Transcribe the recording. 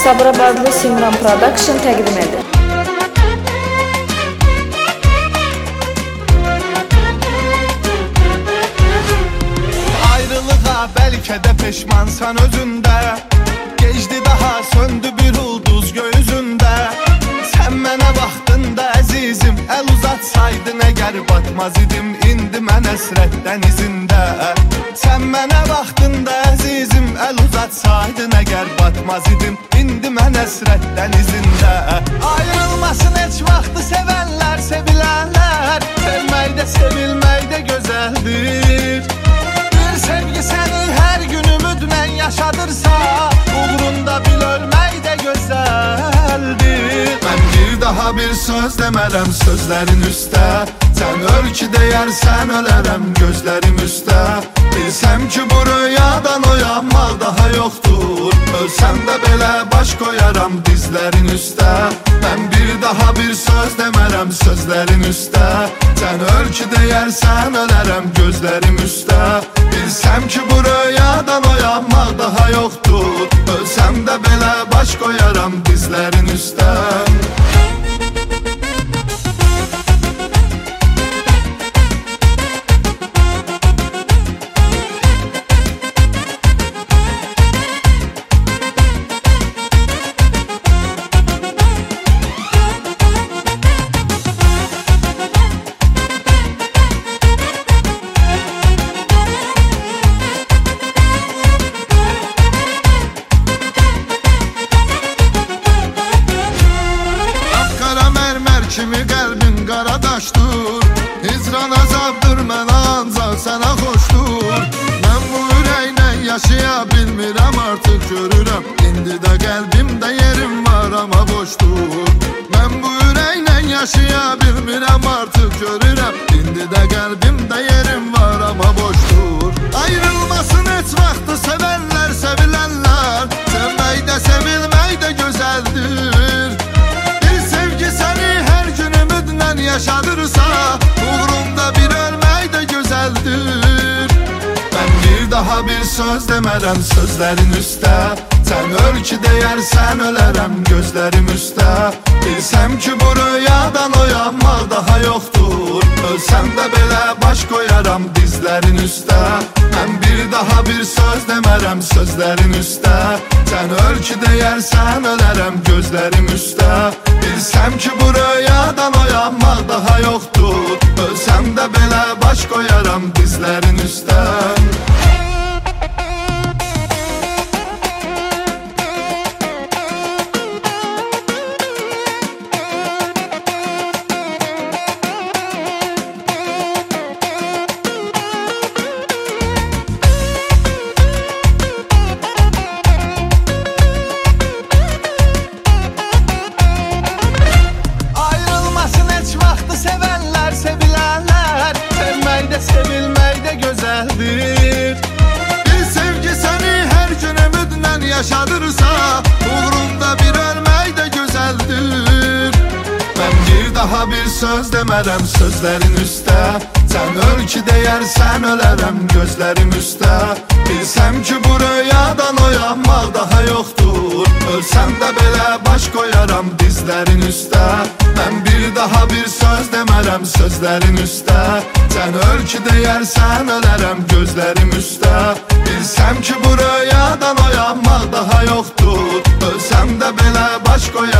Sabirabadlı Simran Production təqdim edir. Ayrılığa bəlkə də peşmansan özündə, gecdi daha söndü bir ulduz gözündə. Sən mənə baxdın da əzizim, əl uzatsaydın əgər batmaz idim indi mən əsrət dənizində. Sən mənə baxdın da əzizim, əl uzatsaydın əgər batmaz idim indi mən əsrət dənizində. Ayrılmasın heç vaxtı sevənlər, sevilənlər, sevmək də sevilmək də gözəldir. Bir sevgi səni hər gün ümidlə yaşadırsa, uğrunda bil ölmək də gözəldir. Mən bir daha bir söz demərəm sözlərin üstə, sən öl ki deyərsən ölərəm gözlərim üstə. Bilsəm ki bu rüyadan oyanmaq daha yoxdur, ölsəm də belə baş qoyaram dizlərin üstə. Mən bir daha bir söz demərəm sözlərin üstə, sən öl ki deyərsən ölərəm gözlərim üstə. Bilsəm ki bu rüyadan oyanmaq daha yoxdur, ölsəm də belə baş qoyaram dizlərin üstə. Kimi qəlbin qaradaşdır, hicran azabdır mənə ancaq sənə xoşdur. Mən bu ürəklə yaşaya bilmirəm artıq görürəm, indi də qəlbimdə yerim var amma boşdur. Mən bu ürəklə yaşaya bilmirəm artıq görürəm, indi də qəlbimdə yerim var amma boşdur. Ayrılmasın heç vaxtı sevənlər, sevilənlər, sevmək də sevilmək də gözəldir. Bir sevgi səni yaşadırsa, uğrunda bir ölmək də gözəldir. Mən bir daha bir söz demərəm sözlərin üstə, sən öl ki deyərsən ölərəm gözlərim üstə. Bilsəm ki bu rüyadan oyanmaq daha yoxdur, ölsəm də belə baş qoyaram dizlərin üstə. Mən bir daha bir söz demərəm sözlərin üstə, sən öl ki deyərsən ölərəm gözlərim üstə. Bilsəm ki bu rüyadan oyanmaq daha yoxdur, ölsəm də belə baş qoyaram dizlərin üstə. Sevilmək də gözəldir. Bir sevgi səni hər gün ümidlə yaşadırsa, uğrunda bir ölmək də gözəldir. Mən bir daha bir söz demərəm sözlərin üstə, sən öl ki deyərsən ölərəm gözlərim üstə. Bilsəm ki bu rüyadan oyanmaq daha yoxdur, ölsəm də belə baş qoyaram dizlərin üstə. Mən bir daha bir söz demərəm sözlərin üstə, sən öl ki deyərsən ölərəm gözlərim üstə. Bilsəm ki bu rüyadan oyanmaq daha yoxdur, ölsəm də belə baş qoyaram